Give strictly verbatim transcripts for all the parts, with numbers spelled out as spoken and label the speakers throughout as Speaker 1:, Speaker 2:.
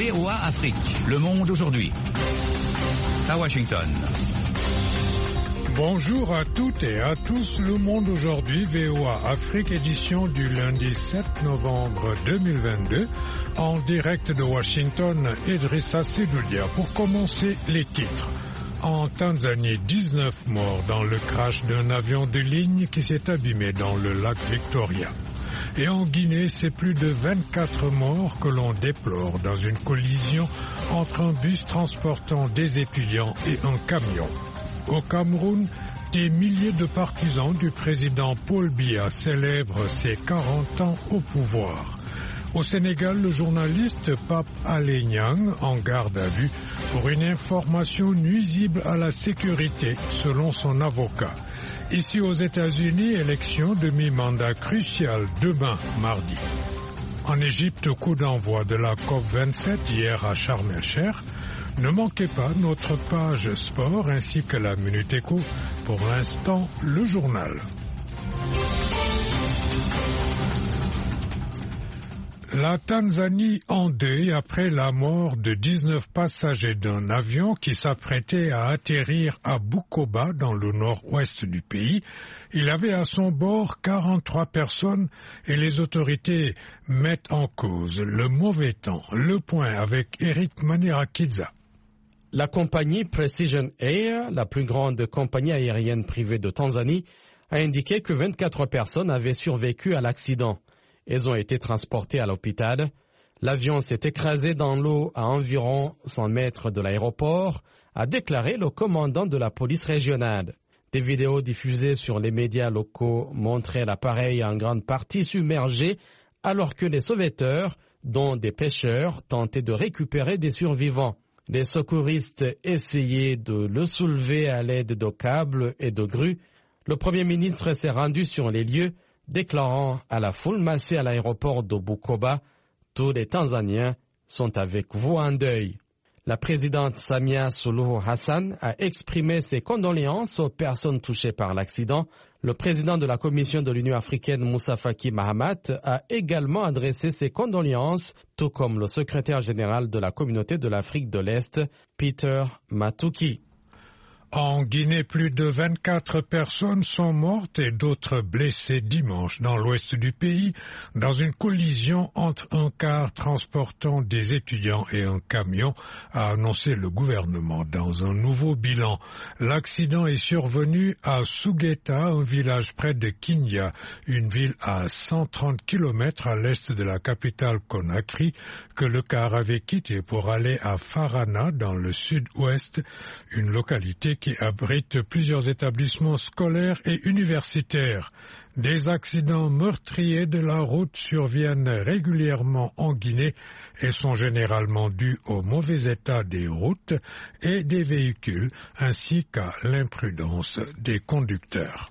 Speaker 1: V O A Afrique. Le monde aujourd'hui. À Washington.
Speaker 2: Bonjour à toutes et à tous. Le monde aujourd'hui, V O A Afrique, édition du lundi sept novembre deux mille vingt-deux. En direct de Washington, Idrissa Sidoudia. Pour commencer, les titres. En Tanzanie, dix-neuf morts dans le crash d'un avion de ligne qui s'est abîmé dans le lac Victoria. Et en Guinée, c'est plus de vingt-quatre morts que l'on déplore dans une collision entre un bus transportant des étudiants et un camion. Au Cameroun, des milliers de partisans du président Paul Biya célèbrent ses quarante ans au pouvoir. Au Sénégal, le journaliste Pape Alé Niang en garde à vue pour une information nuisible à la sécurité, selon son avocat. Ici aux États-Unis, élection de mi-mandat cruciale demain, mardi. En Égypte, coup d'envoi de la COP vingt-sept hier à Sharm el-Cheikh. Ne manquez pas notre page sport ainsi que la Minute Éco. Pour l'instant, le journal. La Tanzanie en deuil après la mort de dix-neuf passagers d'un avion qui s'apprêtait à atterrir à Bukoba dans le nord-ouest du pays. Il avait à son bord quarante-trois personnes et les autorités mettent en cause le mauvais temps. Le point avec Eric Manirakidza.
Speaker 3: La compagnie Precision Air, la plus grande compagnie aérienne privée de Tanzanie, a indiqué que vingt-quatre personnes avaient survécu à l'accident. Elles ont été transportées à l'hôpital. L'avion s'est écrasé dans l'eau à environ cent mètres de l'aéroport, a déclaré le commandant de la police régionale. Des vidéos diffusées sur les médias locaux montraient l'appareil en grande partie submergé alors que les sauveteurs, dont des pêcheurs, tentaient de récupérer des survivants. Les secouristes essayaient de le soulever à l'aide de câbles et de grues. Le Premier ministre s'est rendu sur les lieux, déclarant à la foule massée à l'aéroport de Bukoba, « Tous les Tanzaniens sont avec vous en deuil ». La présidente Samia Suluhu Hassan a exprimé ses condoléances aux personnes touchées par l'accident. Le président de la Commission de l'Union africaine, Moussa Faki Mahamat, a également adressé ses condoléances, tout comme le secrétaire général de la Communauté de l'Afrique de l'Est, Peter Matuki.
Speaker 2: En Guinée, plus de vingt-quatre personnes sont mortes et d'autres blessées dimanche dans l'ouest du pays dans une collision entre un car transportant des étudiants et un camion, a annoncé le gouvernement dans un nouveau bilan. L'accident est survenu à Sougeta, un village près de Kinya, une ville à cent trente kilomètres à l'est de la capitale Conakry, que le car avait quitté pour aller à Farana dans le sud-ouest, une localité qui abrite plusieurs établissements scolaires et universitaires. Des accidents meurtriers de la route surviennent régulièrement en Guinée et sont généralement dus au mauvais état des routes et des véhicules ainsi qu'à l'imprudence des conducteurs.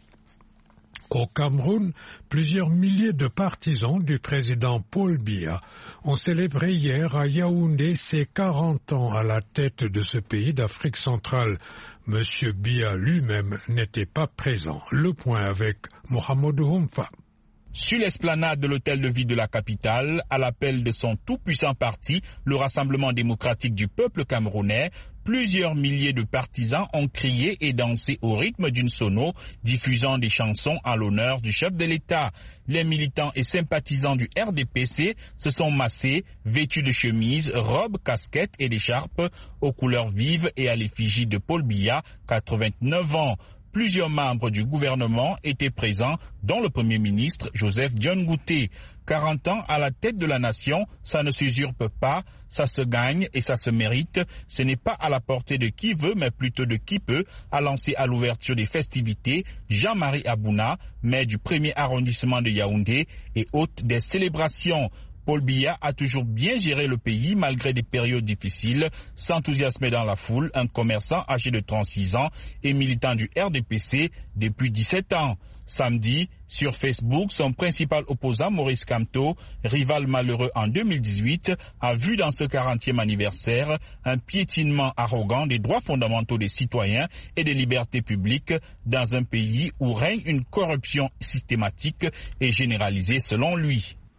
Speaker 2: Au Cameroun, plusieurs milliers de partisans du président Paul Biya ont célébré hier à Yaoundé ses quarante ans à la tête de ce pays d'Afrique centrale. Monsieur Biya lui-même n'était pas présent. Le point avec Mohamedou Houmfa.
Speaker 4: Sur l'esplanade de l'hôtel de ville de la capitale, à l'appel de son tout-puissant parti, le Rassemblement démocratique du peuple camerounais, plusieurs milliers de partisans ont crié et dansé au rythme d'une sono, diffusant des chansons en l'honneur du chef de l'État. Les militants et sympathisants du R D P C se sont massés, vêtus de chemises, robes, casquettes et d'écharpes, aux couleurs vives et à l'effigie de Paul Biya, quatre-vingt-neuf ans. Plusieurs membres du gouvernement étaient présents, dont le Premier ministre Joseph Dione Ngouté. quarante ans à la tête de la nation, ça ne s'usurpe pas, ça se gagne et ça se mérite. Ce n'est pas à la portée de qui veut, mais plutôt de qui peut, a lancé à l'ouverture des festivités Jean-Marie Abouna, maire du premier arrondissement de Yaoundé et hôte des célébrations. Paul Biya a toujours bien géré le pays malgré des périodes difficiles, s'enthousiasmer dans la foule, un commerçant âgé de trente-six ans et militant du R D P C depuis dix-sept ans. Samedi, sur Facebook, son principal opposant Maurice Kamto, rival malheureux en deux mille dix-huit, a vu dans ce quarantième anniversaire un piétinement arrogant des droits fondamentaux des citoyens et des libertés publiques dans un pays où règne une corruption systématique et généralisée selon lui.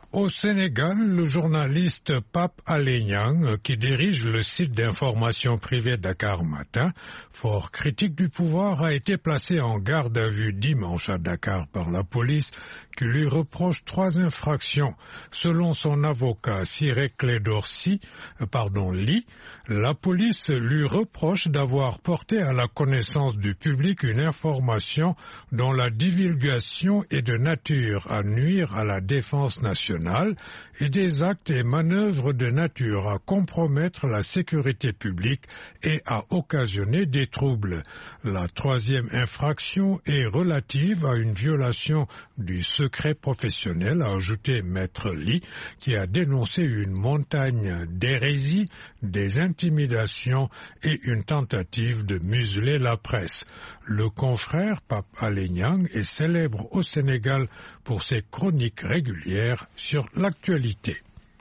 Speaker 2: Au Sénégal, le journaliste Pape Alé Niang, qui dirige le site d'information privée Dakar Matin, fort critique du pouvoir, a été placé en garde à vue dimanche à Dakar par la police, qui lui reproche trois infractions. Selon son avocat Ciré Clédor Sy, pardon, Ly, la police lui reproche d'avoir porté à la connaissance du public une information dont la divulgation est de nature à nuire à la défense nationale et des actes et manœuvres de nature à compromettre la sécurité publique et à occasionner des troubles. La troisième infraction est relative à une violation du secret professionnel, a ajouté Maître Ly, qui a dénoncé une montagne d'hérésies, des intimidations et une tentative de museler la presse. Le confrère Pape Alé Niang est célèbre au Sénégal pour ses chroniques régulières sur l'actualité.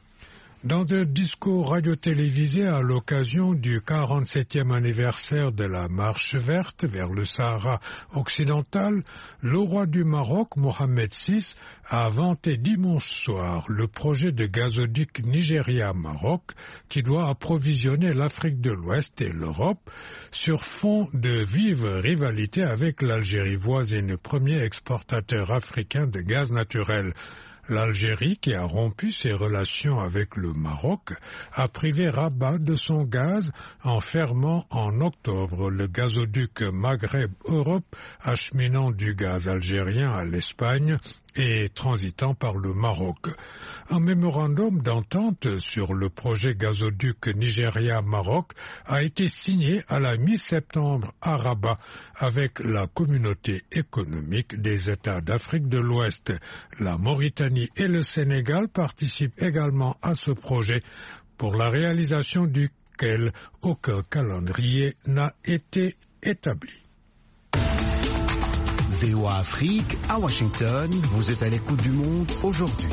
Speaker 2: Dans un discours radio-télévisé à l'occasion du quarante-septième anniversaire de la Marche verte vers le Sahara occidental, le roi du Maroc, Mohamed six, a vanté dimanche soir le projet de gazoduc Nigeria-Maroc qui doit approvisionner l'Afrique de l'Ouest et l'Europe sur fond de vive rivalité avec l'Algérie voisine, premier exportateur africain de gaz naturel. L'Algérie, qui a rompu ses relations avec le Maroc, a privé Rabat de son gaz en fermant en octobre le gazoduc Maghreb-Europe acheminant du gaz algérien à l'Espagne et transitant par le Maroc. Un mémorandum d'entente sur le projet gazoduc Nigeria-Maroc a été signé à la mi-septembre à Rabat avec la communauté économique des États d'Afrique de l'Ouest. La Mauritanie et le Sénégal participent également à ce projet pour la réalisation duquel aucun calendrier n'a été établi.
Speaker 5: V O A Afrique, à Washington, vous êtes à l'écoute du monde aujourd'hui.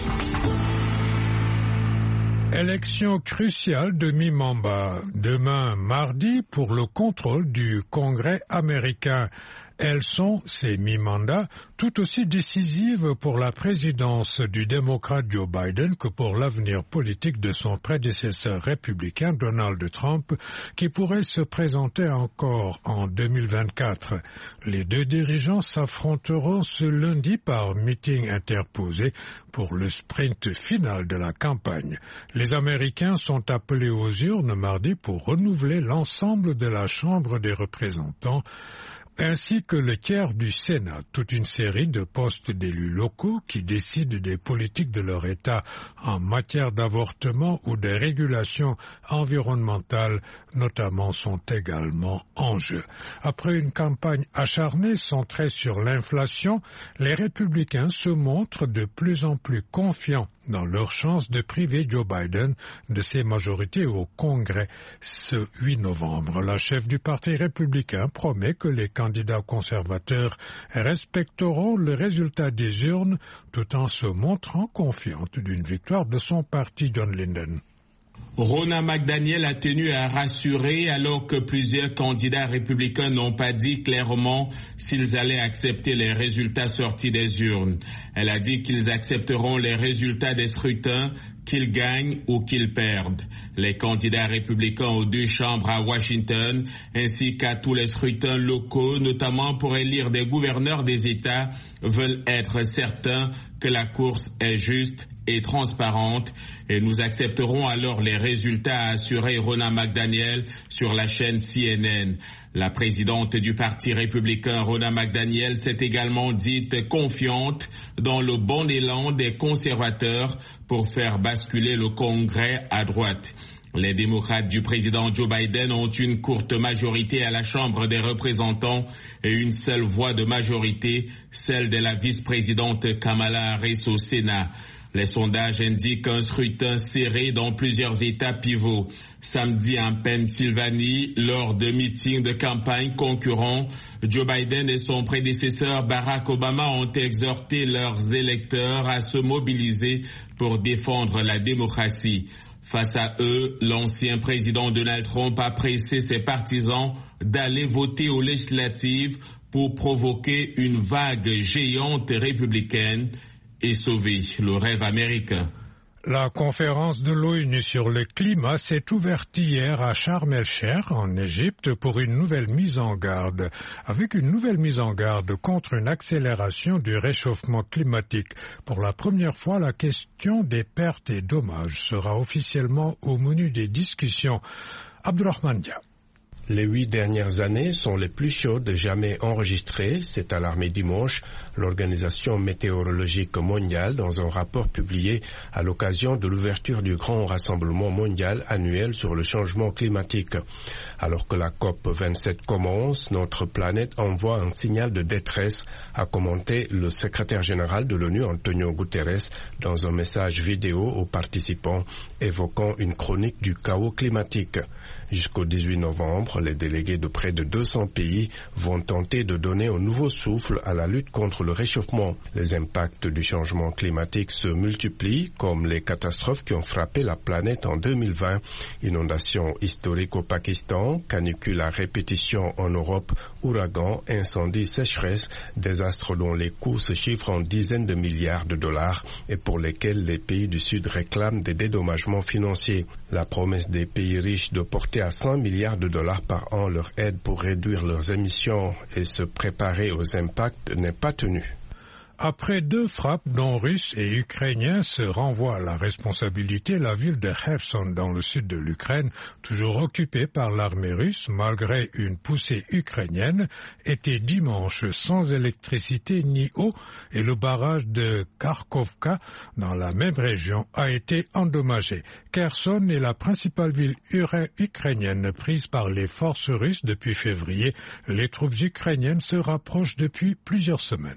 Speaker 2: Élection cruciale de mi-mandat demain mardi pour le contrôle du Congrès américain. Elles sont, ces mi-mandats, tout aussi décisives pour la présidence du démocrate Joe Biden que pour l'avenir politique de son prédécesseur républicain Donald Trump, qui pourrait se présenter encore en deux mille vingt-quatre. Les deux dirigeants s'affronteront ce lundi par meeting interposé pour le sprint final de la campagne. Les Américains sont appelés aux urnes mardi pour renouveler l'ensemble de la Chambre des représentants, ainsi que le tiers du Sénat, toute une série de postes d'élus locaux qui décident des politiques de leur État en matière d'avortement ou de régulation environnementale, notamment, sont également en jeu. Après une campagne acharnée centrée sur l'inflation, les républicains se montrent de plus en plus confiants dans leur chance de priver Joe Biden de ses majorités au Congrès ce huit novembre. La chef du Parti républicain promet que les candidats conservateurs respecteront le résultat des urnes tout en se montrant confiante d'une victoire de son parti. John Linden.
Speaker 6: Ronna McDaniel a tenu à rassurer alors que plusieurs candidats républicains n'ont pas dit clairement s'ils allaient accepter les résultats sortis des urnes. Elle a dit qu'ils accepteront les résultats des scrutins, qu'ils gagnent ou qu'ils perdent. Les candidats républicains aux deux chambres à Washington, ainsi qu'à tous les scrutins locaux, notamment pour élire des gouverneurs des États, veulent être certains que la course est juste et transparente, et nous accepterons alors les résultats, a assuré Ronna McDaniel sur la chaîne C N N. La présidente du Parti républicain, Ronna McDaniel, s'est également dite confiante dans le bon élan des conservateurs pour faire basculer le Congrès à droite. Les démocrates du président Joe Biden ont une courte majorité à la Chambre des représentants et une seule voix de majorité, celle de la vice-présidente Kamala Harris au Sénat. Les sondages indiquent un scrutin serré dans plusieurs États pivots. Samedi en Pennsylvanie, lors de meetings de campagne concurrents, Joe Biden et son prédécesseur Barack Obama ont exhorté leurs électeurs à se mobiliser pour défendre la démocratie. Face à eux, l'ancien président Donald Trump a pressé ses partisans d'aller voter aux législatives pour provoquer une vague géante républicaine et sauver le rêve américain.
Speaker 2: La conférence de l'ONU sur le climat s'est ouverte hier à Sharm el-Sheikh, en Égypte, pour une nouvelle mise en garde, avec une nouvelle mise en garde contre une accélération du réchauffement climatique. Pour la première fois, la question des pertes et dommages sera officiellement au menu des discussions. Abdurrahman Dia.
Speaker 7: Les huit dernières années sont les plus chaudes jamais enregistrées, s'est alarmé dimanche l'Organisation météorologique mondiale dans un rapport publié à l'occasion de l'ouverture du grand rassemblement mondial annuel sur le changement climatique. Alors que la COP vingt-sept commence, notre planète envoie un signal de détresse, a commenté le secrétaire général de l'ONU Antonio Guterres dans un message vidéo aux participants évoquant une chronique du chaos climatique. Jusqu'au dix-huit novembre, les délégués de près de deux cents pays vont tenter de donner un nouveau souffle à la lutte contre le réchauffement. Les impacts du changement climatique se multiplient, comme les catastrophes qui ont frappé la planète en deux mille vingt. Inondations historiques au Pakistan, canicules à répétition en Europe, ouragans, incendies, sécheresses, désastres dont les coûts se chiffrent en dizaines de milliards de dollars et pour lesquels les pays du Sud réclament des dédommagements financiers. La promesse des pays riches de porter à cent milliards de dollars par an leur aide pour réduire leurs émissions et se préparer aux impacts n'est pas tenue.
Speaker 2: Après deux frappes dont Russes et Ukrainiens se renvoient à la responsabilité, la ville de Kherson dans le sud de l'Ukraine, toujours occupée par l'armée russe malgré une poussée ukrainienne, était dimanche sans électricité ni eau et le barrage de Kharkovka dans la même région a été endommagé. Kherson est la principale ville ukrainienne prise par les forces russes depuis février. Les troupes ukrainiennes se rapprochent depuis plusieurs semaines.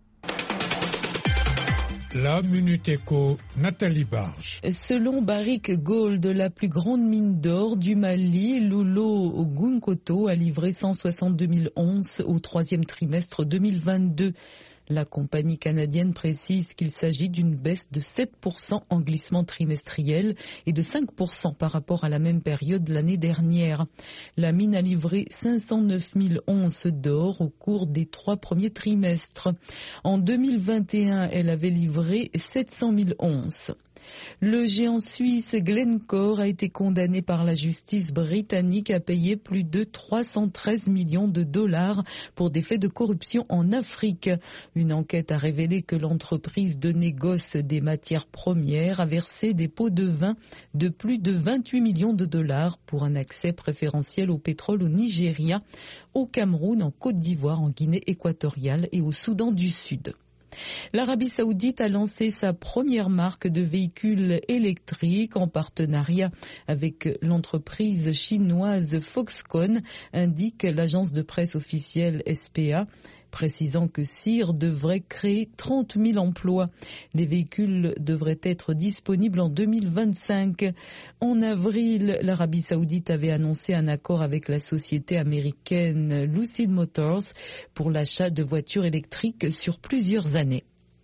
Speaker 2: La Minute Éco, Nathalie Barge.
Speaker 8: Selon Barrick Gold, la plus grande mine d'or du Mali, Loulo-Gounkoto a livré cent soixante-deux mille onces au troisième trimestre deux mille vingt-deux. La compagnie canadienne précise qu'il s'agit d'une baisse de sept pour cent en glissement trimestriel et de cinq pour cent par rapport à la même période l'année dernière. La mine a livré cinq cent neuf mille onces d'or au cours des trois premiers trimestres. En deux mille vingt et un, elle avait livré sept cent mille onces. Le géant suisse Glencore a été condamné par la justice britannique à payer plus de trois cent treize millions de dollars pour des faits de corruption en Afrique. Une enquête a révélé que l'entreprise de négoce des matières premières a versé des pots de vin de plus de vingt-huit millions de dollars pour un accès préférentiel au pétrole au Nigeria, au Cameroun, en Côte d'Ivoire, en Guinée équatoriale et au Soudan du Sud. L'Arabie Saoudite a lancé sa première marque de véhicules électriques en partenariat avec l'entreprise chinoise Foxconn, indique l'agence de presse officielle S P A, précisant que C I R devrait créer trente mille emplois. Les véhicules devraient être disponibles en deux mille vingt-cinq. En avril, l'Arabie Saoudite avait annoncé un accord avec la société américaine Lucid Motors pour l'achat de voitures électriques sur plusieurs années.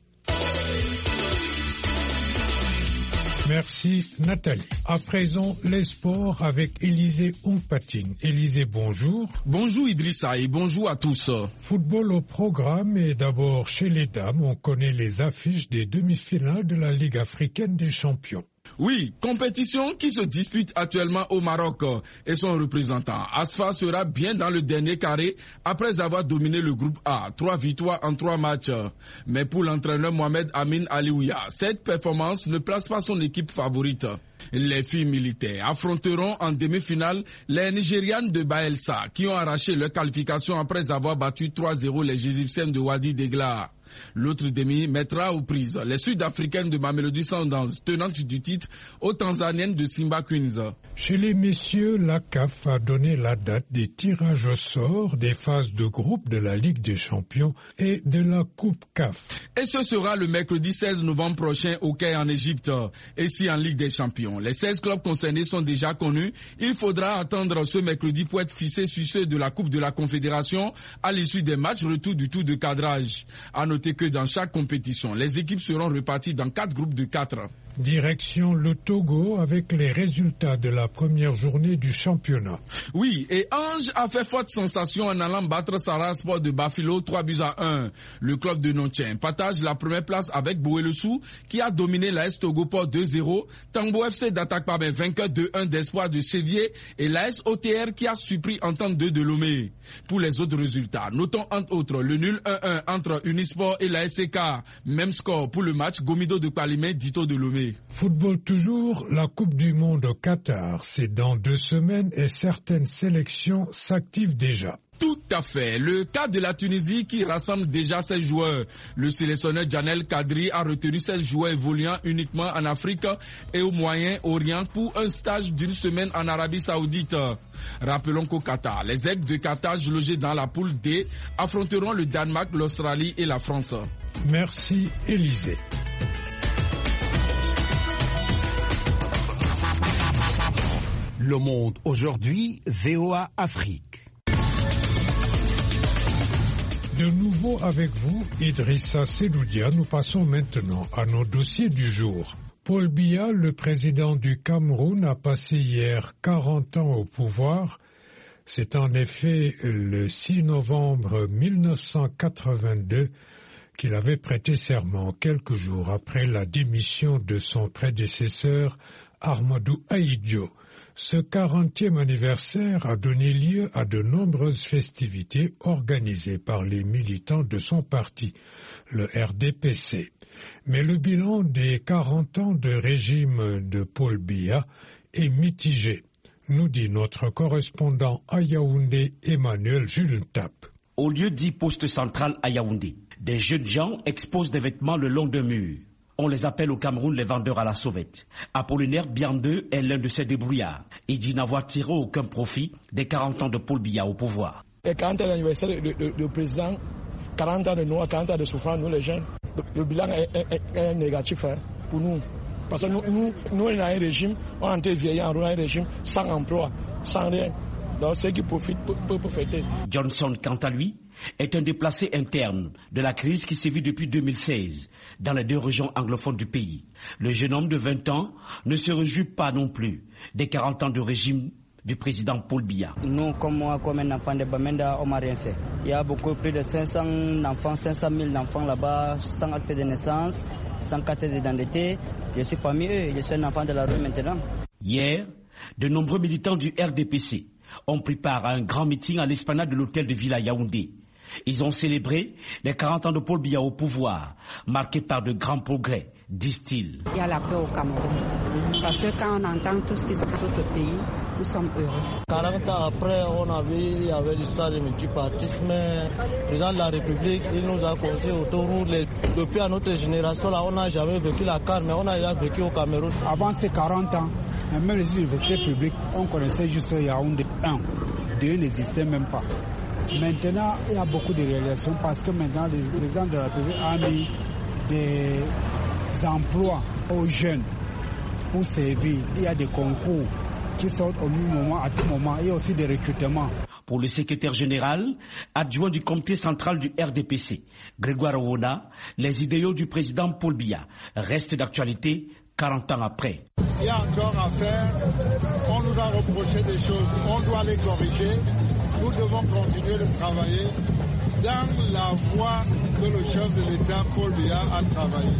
Speaker 2: Merci Nathalie. À présent, les sports avec Élisée Ompatine. Élisée, bonjour.
Speaker 9: Bonjour Idrissa et bonjour à tous.
Speaker 2: Football au programme et d'abord chez les dames, on connaît les affiches des demi-finales de la Ligue africaine des champions.
Speaker 9: Oui, compétition qui se dispute actuellement au Maroc et son représentant Asfa sera bien dans le dernier carré après avoir dominé le groupe A, trois victoires en trois matchs. Mais pour l'entraîneur Mohamed Amin Alioua, cette performance ne place pas son équipe favorite. Les filles militaires affronteront en demi-finale les Nigérianes de Baelsa qui ont arraché leur qualification après avoir battu trois zéro les Égyptiennes de Wadi Degla. L'autre demi mettra aux prises les Sud-Africaines de Mamelodi Sundowns, tenantes du titre, aux Tanzaniennes de Simba Queens.
Speaker 2: Chez les messieurs, la C A F a donné la date des tirages au sort des phases de groupe de la Ligue des Champions et de la Coupe C A F.
Speaker 9: Et ce sera le mercredi seize novembre prochain au Caire en Égypte. Et si en Ligue des Champions, les seize clubs concernés sont déjà connus, il faudra attendre ce mercredi pour être fixé sur ceux de la Coupe de la Confédération à l'issue des matchs retour du tour de cadrage. À noter noter que dans chaque compétition, les équipes seront réparties dans quatre groupes de quatre.
Speaker 2: Direction le Togo avec les résultats de la première journée du championnat.
Speaker 9: Oui, et Ange a fait forte sensation en allant battre Sarah Sport de Bafilo trois buts à un. Le club de Nontien partage la première place avec Bouélessou qui a dominé l'A S Togo Port deux zéro, Tambo F C d'Attaque-Pabin vainqueur deux un d'Espoir de Sévier et l'A S O T R qui a surpris Entente deux de Lomé. Pour les autres résultats, notons entre autres le nul un un entre Unisport et la S C K. Même score pour le match Gomido de Palimé, Dito de Lomé.
Speaker 2: Football toujours, la Coupe du Monde au Qatar, c'est dans deux semaines et certaines sélections s'activent déjà.
Speaker 9: Tout à fait. Le cas de la Tunisie qui rassemble déjà ses joueurs. Le sélectionneur Janel Kadri a retenu ses joueurs évoluant uniquement en Afrique et au Moyen-Orient pour un stage d'une semaine en Arabie Saoudite. Rappelons qu'au Qatar, les aigles de Qatar logés dans la poule D affronteront le Danemark, l'Australie et la France.
Speaker 2: Merci Élisée.
Speaker 5: Le Monde aujourd'hui, V O A Afrique.
Speaker 2: De nouveau avec vous, Idrissa Seloudia, nous passons maintenant à nos dossiers du jour. Paul Biya, le président du Cameroun, a passé hier quarante ans au pouvoir. C'est en effet le six novembre mille neuf cent quatre-vingt-deux qu'il avait prêté serment, quelques jours après la démission de son prédécesseur Ahmadou Ahidjo. Ce quarantième anniversaire a donné lieu à de nombreuses festivités organisées par les militants de son parti, le R D P C. Mais le bilan des quarante ans de régime de Paul Biya est mitigé, nous dit notre correspondant à Yaoundé, Emmanuel Jules-Tap.
Speaker 10: Au lieu dit poste central à Yaoundé, des jeunes gens exposent des vêtements le long d'un mur. On les appelle au Cameroun les vendeurs à la sauvette. Apollinaire Biandeux est l'un de ces débrouillards. Il dit n'avoir tiré aucun profit des quarante ans de Paul Biya au pouvoir.
Speaker 11: Et quarante ans d'anniversaire du président, quarante ans de noix, quarante ans de souffrance, nous les jeunes, le, le bilan est, est, est négatif hein, pour nous. Parce que nous, nous, nous, on a un régime, on est en train de vieillir, on a un régime sans emploi, sans rien. Donc ceux qui profitent peuvent profiter.
Speaker 10: Johnson, quant à lui, est un déplacé interne de la crise qui sévit depuis deux mille seize dans les deux régions anglophones du pays. Le jeune homme de vingt ans ne se réjouit pas non plus des quarante ans de régime du président Paul Biya.
Speaker 12: Nous, comme moi, comme un enfant de Bamenda, on n'a rien fait. Il y a beaucoup plus de cinq cents enfants, cinq cent mille enfants là-bas, sans acte de naissance, sans carte d'identité. Je suis parmi eux, je suis un enfant de la rue maintenant.
Speaker 10: Hier, de nombreux militants du R D P C ont pris part à un grand meeting à l'esplanade de l'hôtel de ville à Yaoundé. Ils ont célébré les quarante ans de Paul Biya au pouvoir, marqués par de grands progrès, disent-ils.
Speaker 13: Il y a la paix au Cameroun, parce que quand on entend tout ce qui se passe dans notre pays, nous sommes heureux.
Speaker 14: quarante ans après, on a vu, il y avait l'histoire du multipartisme. Le président de la République, il nous a construit autoroute. Depuis à notre génération, là, on n'a jamais vécu la carte, mais on a déjà vécu au Cameroun.
Speaker 15: Avant ces quarante ans, même les universités publiques, on connaissait juste Yaoundé un. deux n'existait même pas. Maintenant, il y a beaucoup de réalisations parce que maintenant, le président de la République a mis des emplois aux jeunes pour servir. Il y a des concours qui sont au même moment, à tout moment. Il y a aussi des recrutements.
Speaker 10: Pour le secrétaire général, adjoint du comité central du R D P C, Grégoire Owona, les idéaux du président Paul Biya restent d'actualité quarante ans après.
Speaker 16: Il y a encore à faire. On nous a reproché des choses. On doit les corriger. Nous devons continuer de travailler dans la voie que le chef de l'État, Paul Biya, a travaillé.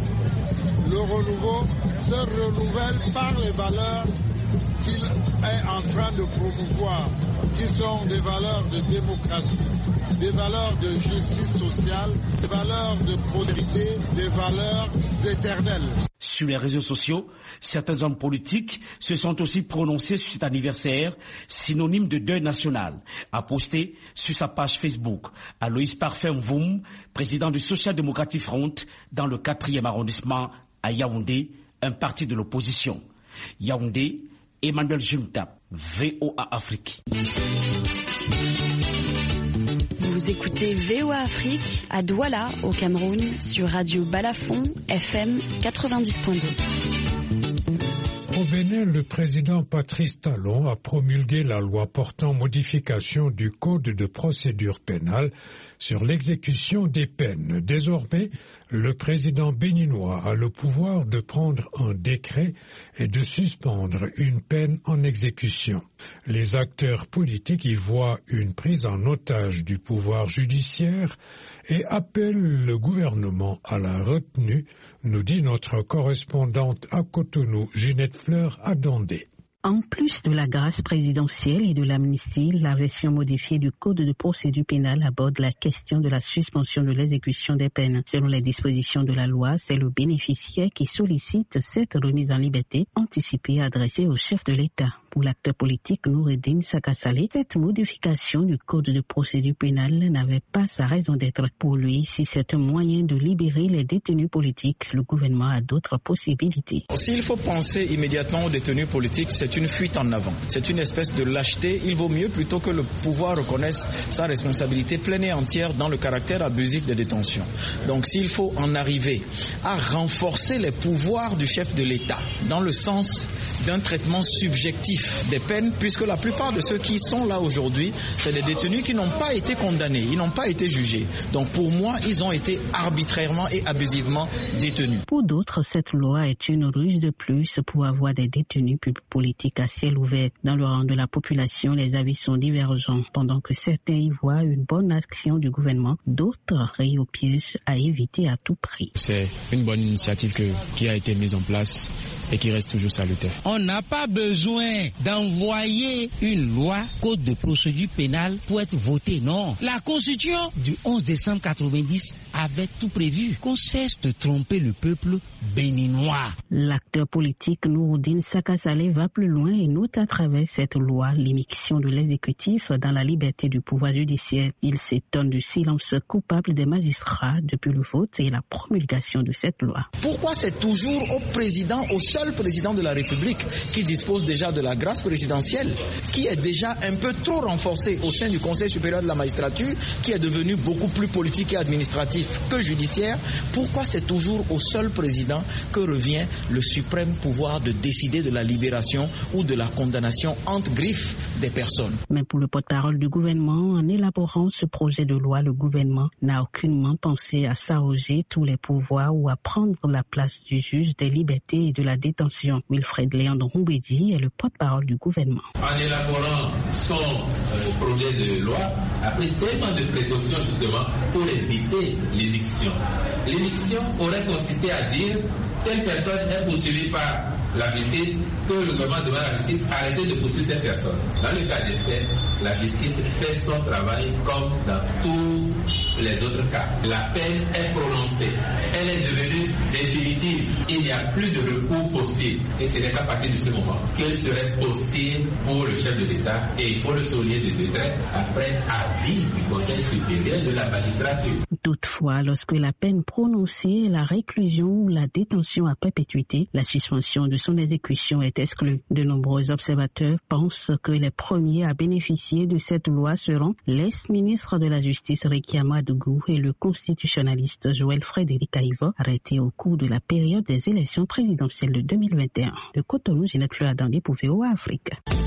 Speaker 16: Le renouveau se renouvelle par les valeurs qu'il est en train de promouvoir, qui sont des valeurs de démocratie, des valeurs de justice sociale, des valeurs de prospérité, des valeurs éternelles.
Speaker 10: Sur les réseaux sociaux, certains hommes politiques se sont aussi prononcés sur cet anniversaire, synonyme de deuil national, a posté sur sa page Facebook Aloïs Parfait Mvoum, président du Social Democratic Front dans le quatrième arrondissement à Yaoundé, un parti de l'opposition. Yaoundé, Emmanuel Jules-Tap, V O A Afrique.
Speaker 17: Vous écoutez V O A Afrique à Douala, au Cameroun, sur Radio Balafon, F M quatre-vingt-dix point deux.
Speaker 2: Au Bénin, le président Patrice Talon a promulgué la loi portant modification du Code de procédure pénale. sur l'exécution des peines. Désormais, le président béninois a le pouvoir de prendre un décret et de suspendre une peine en exécution. Les acteurs politiques y voient une prise en otage du pouvoir judiciaire et appellent le gouvernement à la retenue, nous dit notre correspondante à Cotonou, Ginette Fleur Adondé.
Speaker 18: En plus de la grâce présidentielle et de l'amnistie, la version modifiée du Code de procédure pénale aborde la question de la suspension de l'exécution des peines. Selon les dispositions de la loi, c'est le bénéficiaire qui sollicite cette remise en liberté anticipée adressée au chef de l'État. Pour l'acteur politique Noureddine Sakassale, cette modification du Code de procédure pénale n'avait pas sa raison d'être. Pour lui, si c'est un moyen de libérer les détenus politiques, le gouvernement a d'autres possibilités.
Speaker 19: S'il faut penser immédiatement aux détenus politiques, c'est une fuite en avant. C'est une espèce de lâcheté. Il vaut mieux plutôt que le pouvoir reconnaisse sa responsabilité pleine et entière dans le caractère abusif des détentions. Donc s'il faut en arriver à renforcer les pouvoirs du chef de l'État dans le sens d'un traitement subjectif des peines, puisque la plupart de ceux qui sont là aujourd'hui, c'est des détenus qui n'ont pas été condamnés, ils n'ont pas été jugés. Donc pour moi, ils ont été arbitrairement et abusivement détenus.
Speaker 18: Pour d'autres, cette loi est une ruse de plus pour avoir des détenus politiques à ciel ouvert. Dans le rang de la population, les avis sont divergents. Pendant que certains y voient une bonne action du gouvernement, d'autres rient au piège à éviter à tout prix.
Speaker 20: C'est une bonne initiative que, qui a été mise en place et qui reste toujours salutaire.
Speaker 21: On n'a pas besoin d'envoyer une loi, code de procédure pénale, pour être votée. Non. La Constitution du onze décembre quatre-vingt-dix avait tout prévu. Qu'on cesse de tromper le peuple béninois.
Speaker 18: L'acteur politique Noureddine Sakassale va plus loin et note à travers cette loi l'immixtion de l'exécutif dans la liberté du pouvoir judiciaire. Il s'étonne du silence coupable des magistrats depuis le vote et la promulgation de cette loi.
Speaker 19: Pourquoi c'est toujours au président, au seul président de la République qui dispose déjà de la grâce présidentielle, qui est déjà un peu trop renforcée au sein du Conseil supérieur de la magistrature, qui est devenu beaucoup plus politique et administratif que judiciaire? Pourquoi c'est toujours au seul président que revient le suprême pouvoir de décider de la libération ou de la condamnation entre griffes des personnes?
Speaker 18: Mais pour le porte-parole du gouvernement, en élaborant ce projet de loi, le gouvernement n'a aucunement pensé à s'arroger tous les pouvoirs ou à prendre la place du juge des libertés et de la détention. Wilfred Léandre Roubedi est le porte-parole du gouvernement.
Speaker 22: En élaborant son euh, projet de loi, a pris tellement de précautions justement pour éviter l'éviction. L'éviction aurait consisté à dire telle personne est poursuivie par la justice, que le gouvernement demande à la justice arrêter de poursuivre cette personne. Dans le cas d'espèce, la justice fait son travail comme dans tous les autres cas. La peine est prononcée, elle est devenue définitive. Il n'y a plus de recours possible. Et ce n'est qu'à partir de ce moment qu'il serait possible pour le chef de l'État, et il faut le souligner de décret, après avis du Conseil supérieur de la magistrature.
Speaker 18: Toutefois, lorsque la peine prononcée est la réclusion ou la détention à perpétuité, la suspension de son exécution est exclue. De nombreux observateurs pensent que les premiers à bénéficier de cette loi seront l'ex-ministre de la Justice Rekia Madougou et le constitutionnaliste Joël Frédéric Aïva, arrêtés au cours de la période des élections présidentielles de deux mille vingt et un. De Cotonou, Ginette Fleur Adondé pour V O A Afrique.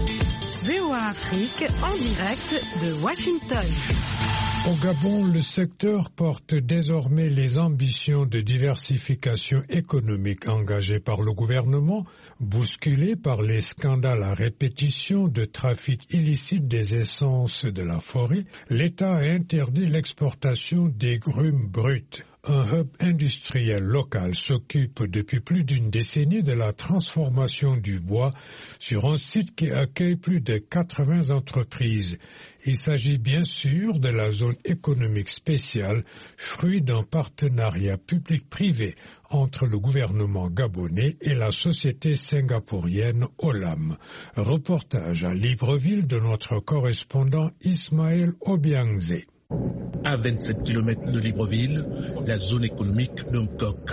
Speaker 23: V O A Afrique en direct de Washington.
Speaker 2: Au Gabon, le secteur porte désormais les ambitions de diversification économique engagées par le gouvernement, bousculées par les scandales à répétition de trafic illicite des essences de la forêt. L'État a interdit l'exportation des grumes brutes. Un hub industriel local s'occupe depuis plus d'une décennie de la transformation du bois sur un site qui accueille plus de quatre-vingts entreprises. Il s'agit bien sûr de la zone économique spéciale, fruit d'un partenariat public-privé entre le gouvernement gabonais et la société singapourienne Olam. Reportage à Libreville de notre correspondant Ismaël Obiangze.
Speaker 24: À vingt-sept kilomètres de Libreville, la zone économique d'un coq.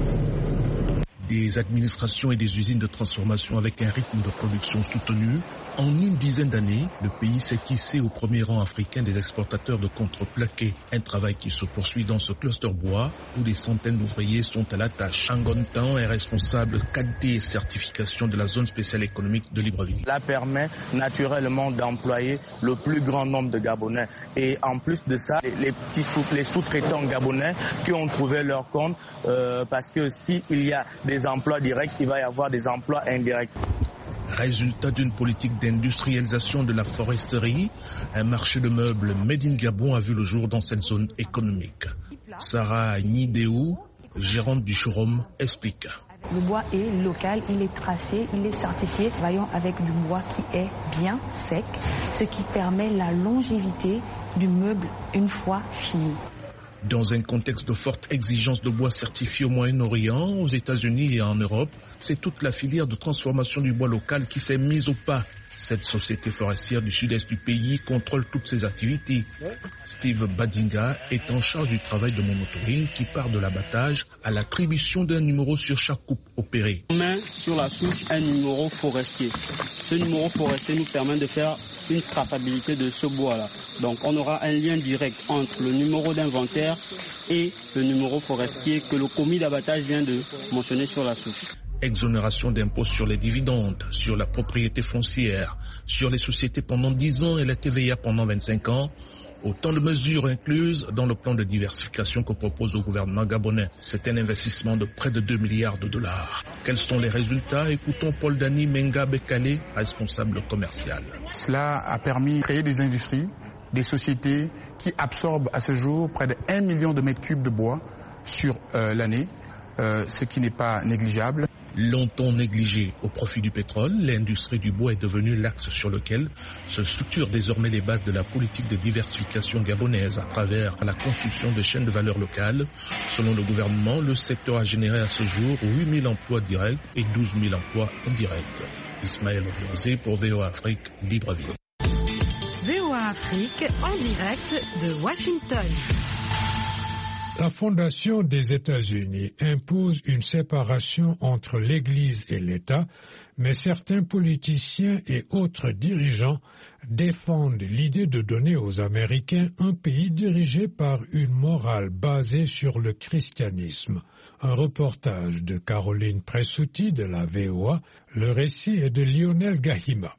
Speaker 24: Des administrations et des usines de transformation avec un rythme de production soutenu En une dizaine d'années, le pays s'est hissé au premier rang africain des exportateurs de contreplaqué. Un travail qui se poursuit dans ce cluster bois où des centaines d'ouvriers sont à la tâche. Angontan est responsable qualité et certification de la zone spéciale économique de Libreville.
Speaker 1: Cela permet naturellement d'employer le plus grand nombre de Gabonais. Et en plus de ça, les petits sous, les sous-traitants gabonais qui ont trouvé leur compte euh, parce que s'il y a des emplois directs, il va y avoir des emplois indirects.
Speaker 24: Résultat d'une politique d'industrialisation de la foresterie, un marché de meubles Made in Gabon a vu le jour dans cette zone économique. Sarah Nidéou, gérante du showroom, explique.
Speaker 3: Le bois est local, il est tracé, il est certifié. Travaillons avec du bois qui est bien sec, ce qui permet la longévité du meuble une fois fini.
Speaker 24: Dans un contexte de forte exigence de bois certifié au Moyen-Orient, aux États-Unis et en Europe, c'est toute la filière de transformation du bois local qui s'est mise au pas. Cette société forestière du sud-est du pays contrôle toutes ses activités. Steve Badinga est en charge du travail de monitoring qui part de l'abattage à l'attribution d'un numéro sur chaque coupe opérée.
Speaker 4: On met sur la souche un numéro forestier. Ce numéro forestier nous permet de faire une traçabilité de ce bois-là. Donc on aura un lien direct entre le numéro d'inventaire et le numéro forestier que le commis d'abattage vient de mentionner sur la souche.
Speaker 24: Exonération d'impôts sur les dividendes, sur la propriété foncière, sur les sociétés pendant dix ans et la T V A pendant vingt-cinq ans. Autant de mesures incluses dans le plan de diversification que propose le gouvernement gabonais. C'est un investissement de près de deux milliards de dollars. Quels sont les résultats? Écoutons Paul Dani Menga Bekale, responsable commercial.
Speaker 6: Cela a permis de créer des industries, des sociétés qui absorbent à ce jour près de un million de mètres cubes de bois sur euh, l'année, euh, ce qui n'est pas négligeable.
Speaker 24: Longtemps négligée au profit du pétrole, l'industrie du bois est devenue l'axe sur lequel se structurent désormais les bases de la politique de diversification gabonaise à travers la construction de chaînes de valeur locales. Selon le gouvernement, le secteur a généré à ce jour huit mille emplois directs et douze mille emplois indirects. Ismaël Oblosé pour V O A Afrique, Libreville.
Speaker 23: V O A Afrique en direct de Washington.
Speaker 2: La Fondation des États-Unis impose une séparation entre l'Église et l'État, mais certains politiciens et autres dirigeants défendent l'idée de donner aux Américains un pays dirigé par une morale basée sur le christianisme. Un reportage de Caroline Pressouti de la V O A, le récit est de Lionel Gahima.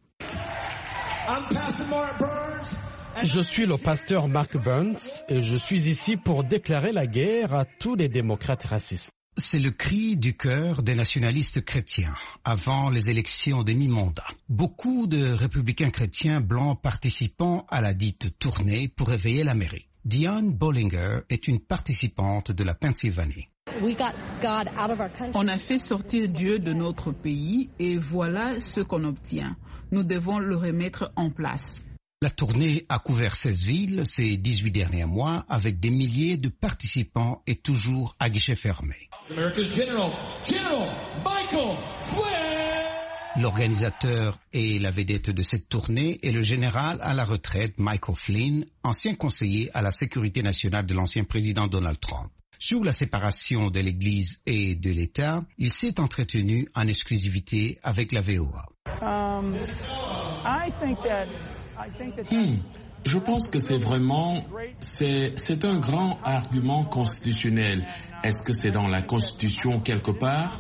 Speaker 25: Je suis le pasteur Mark Burns et je suis ici pour déclarer la guerre à tous les démocrates racistes.
Speaker 26: C'est le cri du cœur des nationalistes chrétiens avant les élections de mi-mandat. Beaucoup de républicains chrétiens blancs participant à la dite tournée pour réveiller l'Amérique. Diane Bollinger est une participante de la Pennsylvanie.
Speaker 27: On a fait sortir Dieu de notre pays et voilà ce qu'on obtient. Nous devons le remettre en place.
Speaker 26: La tournée a couvert seize villes ces dix-huit derniers mois avec des milliers de participants et toujours à guichet fermé. General, General Michael Flynn. L'organisateur et la vedette de cette tournée est le général à la retraite Michael Flynn, ancien conseiller à la sécurité nationale de l'ancien président Donald Trump. Sur la séparation de l'Église et de l'État, il s'est entretenu en exclusivité avec la V O A. Um, I think that...
Speaker 9: Hmm. Je pense que c'est vraiment, c'est, c'est un grand argument constitutionnel. Est-ce que c'est dans la Constitution quelque part?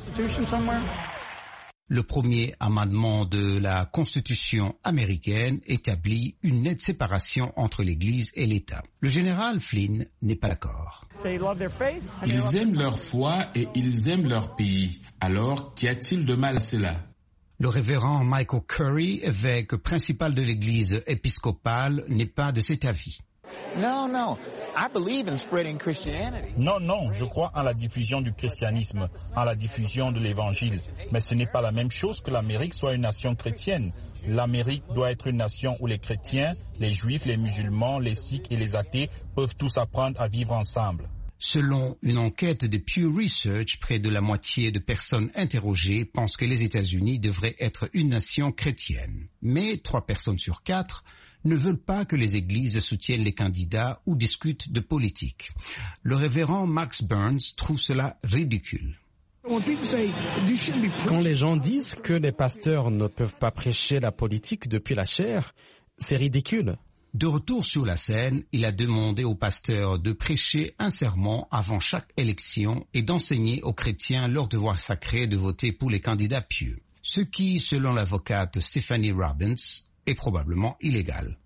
Speaker 26: Le premier amendement de la Constitution américaine établit une nette séparation entre l'Église et l'État. Le général Flynn n'est pas d'accord.
Speaker 9: Ils aiment leur foi et ils aiment leur pays. Alors, qu'y a-t-il de mal à cela?
Speaker 26: Le révérend Michael Curry, évêque principal de l'église épiscopale, n'est pas de cet avis.
Speaker 28: Non, non, I believe in spreading Christianity.
Speaker 29: Non, non, je crois en la diffusion du christianisme, en la diffusion de l'évangile. Mais ce n'est pas la même chose que l'Amérique soit une nation chrétienne. L'Amérique doit être une nation où les chrétiens, les juifs, les musulmans, les sikhs et les athées peuvent tous apprendre à vivre ensemble.
Speaker 26: Selon une enquête de Pew Research, près de la moitié de personnes interrogées pensent que les États-Unis devraient être une nation chrétienne. Mais trois personnes sur quatre ne veulent pas que les églises soutiennent les candidats ou discutent de politique. Le révérend Max Burns trouve cela ridicule.
Speaker 25: Quand les gens disent que les pasteurs ne peuvent pas prêcher la politique depuis la chair, c'est ridicule.
Speaker 26: De retour sur la scène, il a demandé aux pasteurs de prêcher un sermon avant chaque élection et d'enseigner aux chrétiens leur devoir sacré de voter pour les candidats pieux. Ce qui, selon l'avocate Stephanie Robbins, est probablement illégal.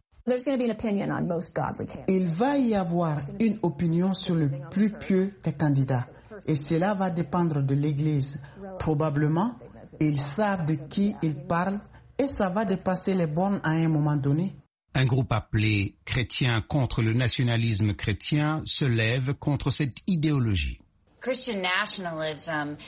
Speaker 5: Il va y avoir une opinion sur le plus pieux des candidats et cela va dépendre de l'Église. Probablement, ils savent de qui ils parlent et ça va dépasser les bornes à un moment donné.
Speaker 26: Un groupe appelé Chrétiens contre le nationalisme chrétien se lève contre cette idéologie.